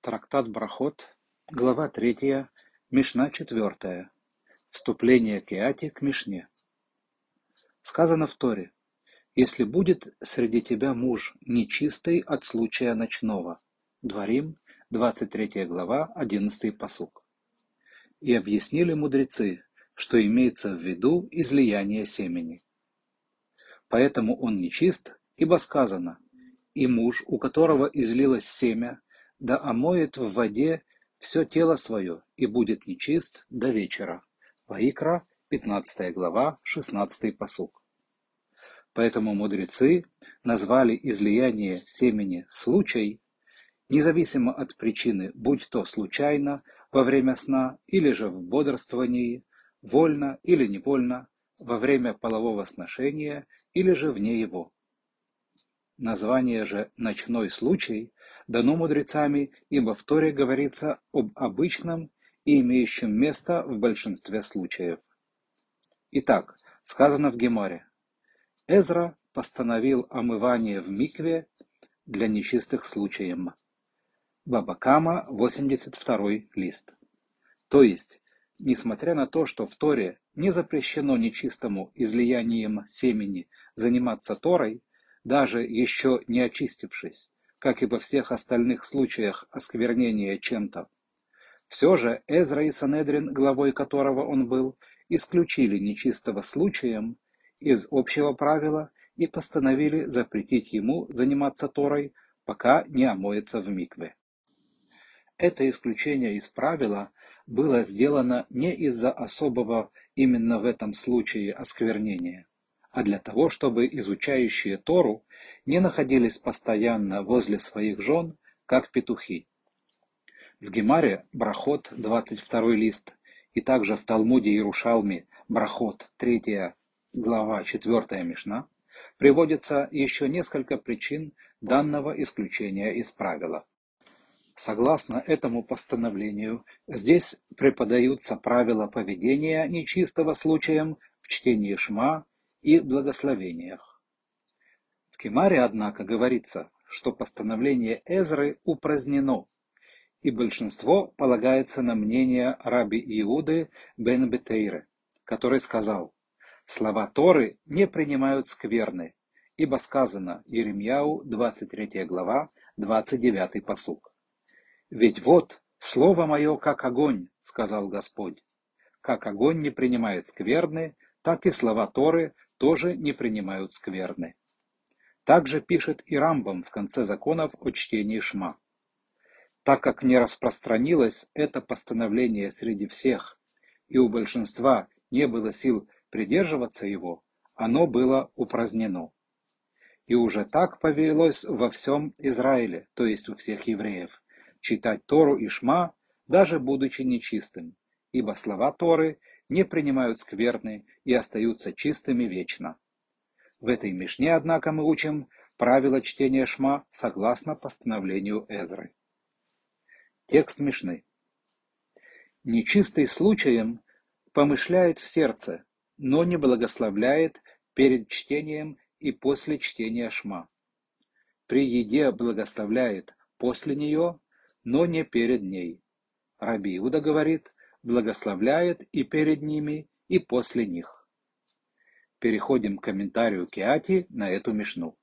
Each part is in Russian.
Трактат Брахот, глава 3, Мишна 4. Вступление Кеати к Мишне. Сказано в Торе: «Если будет среди тебя муж нечистый от случая ночного». Дворим, 23 глава, 11 пасук. И объяснили мудрецы, что имеется в виду излияние семени. Поэтому он нечист, ибо сказано: «И муж, у которого излилось семя, да омоет в воде все тело свое, и будет нечист до вечера». Ваикра, 15 глава, 16 пасук. Поэтому мудрецы назвали излияние семени случай, независимо от причины, будь то случайно, во время сна, или же в бодрствовании, вольно или невольно, во время полового сношения, или же вне его. Название же «ночной случай» дано мудрецами, ибо в Торе говорится об обычном и имеющем место в большинстве случаев. Итак, сказано в Гемаре: Эзра постановил омывание в микве для нечистых случаев. Баба Кама, 82 лист. То есть, несмотря на то, что в Торе не запрещено нечистому излиянием семени заниматься Торой, даже еще не очистившись, как и во всех остальных случаях осквернения чем-то, все же Эзра и Санедрин, главой которого он был, исключили нечистого случаем из общего правила и постановили запретить ему заниматься Торой, пока не омоется в микве. Это исключение из правила было сделано не из-за особого именно в этом случае осквернения, а для того, чтобы изучающие Тору не находились постоянно возле своих жен, как петухи. В Гемаре Брахот, 22 лист, и также в Талмуде Иерушалми Брахот, 3 глава, 4 Мишна, приводится еще несколько причин данного исключения из правила. Согласно этому постановлению, здесь преподаются правила поведения нечистого случаем в чтении Шма и благословениях. В Гемаре, однако, говорится, что постановление Эзры упразднено, и большинство полагается на мнение раби Иуды бен Бетейры, который сказал: «Слова Торы не принимают скверны, ибо сказано» Иеремьяу, 23 глава, 29 пасук. «Ведь вот, слово мое как огонь, сказал Господь. Как огонь не принимает скверны, так и слова Торы тоже не принимают скверны». Также пишет и Рамбам в конце законов о чтении Шма. Так как не распространилось это постановление среди всех, и у большинства не было сил придерживаться его, оно было упразднено. И уже так повелось во всем Израиле, то есть у всех евреев, читать Тору и Шма, даже будучи нечистым, ибо слова Торы не принимают скверны и остаются чистыми вечно. В этой Мишне, однако, мы учим правила чтения Шма согласно постановлению Эзры. Текст Мишны. Нечистый случаем помышляет в сердце, но не благословляет перед чтением и после чтения Шма. При еде благословляет после нее, но не перед ней. Раби Иуда говорит, благословляет и перед ними, и после них. Переходим к комментарию Кеати на эту Мишну.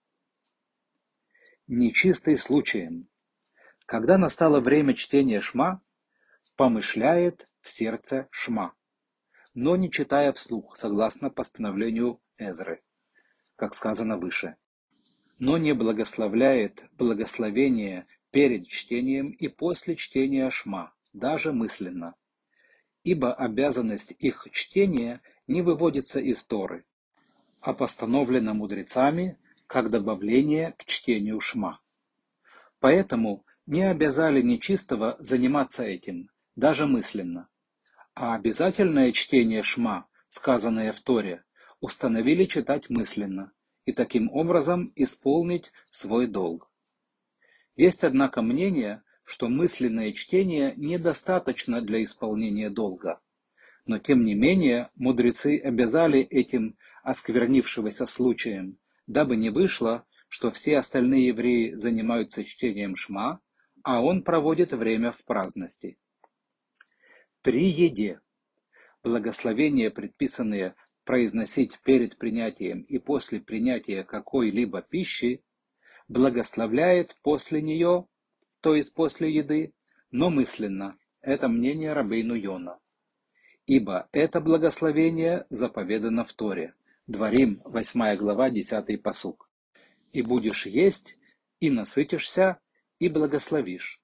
Нечистый случаем. Когда настало время чтения Шма, помышляет в сердце Шма, но не читая вслух, согласно постановлению Эзры, как сказано выше. Но не благословляет благословение перед чтением и после чтения Шма, даже мысленно, ибо обязанность их чтения не выводится из Торы, а постановлена мудрецами как добавление к чтению Шма. Поэтому не обязали нечистого заниматься этим, даже мысленно, а обязательное чтение Шма, сказанное в Торе, установили читать мысленно и таким образом исполнить свой долг. Есть, однако, мнение, что мысленное чтение недостаточно для исполнения долга, но тем не менее мудрецы обязали этим осквернившегося случаем, дабы не вышло, что все остальные евреи занимаются чтением Шма, а он проводит время в праздности. При еде благословения, предписанные произносить перед принятием и после принятия какой-либо пищи, благословляет после нее, то есть после еды, но мысленно. Это мнение Рабейну Йона. Ибо это благословение заповедано в Торе. Дворим, 8 глава, 10 пасук. И будешь есть, и насытишься, и благословишь.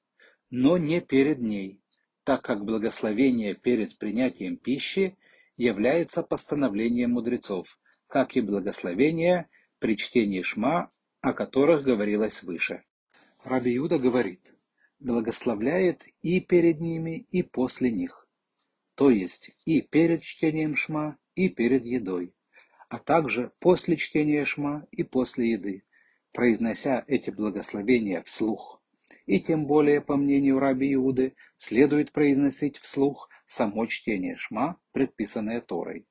Но не перед ней, так как благословение перед принятием пищи является постановлением мудрецов, как и благословение при чтении Шма, о которых говорилось выше. Раби Юда говорит, благословляет и перед ними, и после них, то есть и перед чтением Шма, и перед едой, а также после чтения Шма и после еды, произнося эти благословения вслух. И тем более, по мнению Раби Иуды, следует произносить вслух само чтение Шма, предписанное Торой.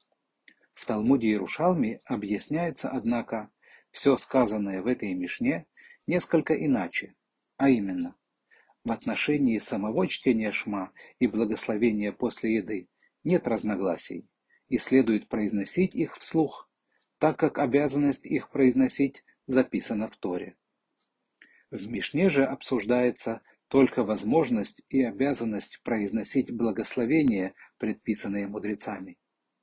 В Талмуде Иерушалми объясняется, однако, все сказанное в этой Мишне несколько иначе, а именно, в отношении самого чтения Шма и благословения после еды нет разногласий, и следует произносить их вслух, так как обязанность их произносить записана в Торе. В Мишне же обсуждается только возможность и обязанность произносить благословения, предписанные мудрецами.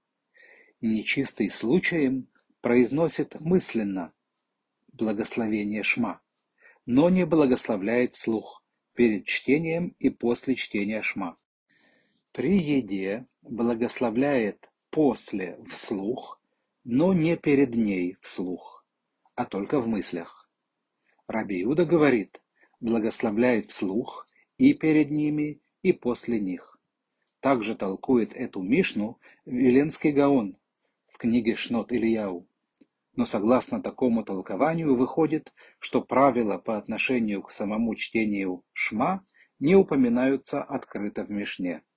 Нечистый случаем произносит мысленно благословение Шма, но не благословляет вслух перед чтением и после чтения Шма. При еде благословляет после вслух, но не перед ней вслух, а только в мыслях. Раби Иуда говорит, благословляет вслух и перед ними, и после них. Также толкует эту Мишну Виленский Гаон в книге Шнот Ильяу. Но согласно такому толкованию выходит, что правила по отношению к самому чтению Шма не упоминаются открыто в Мишне.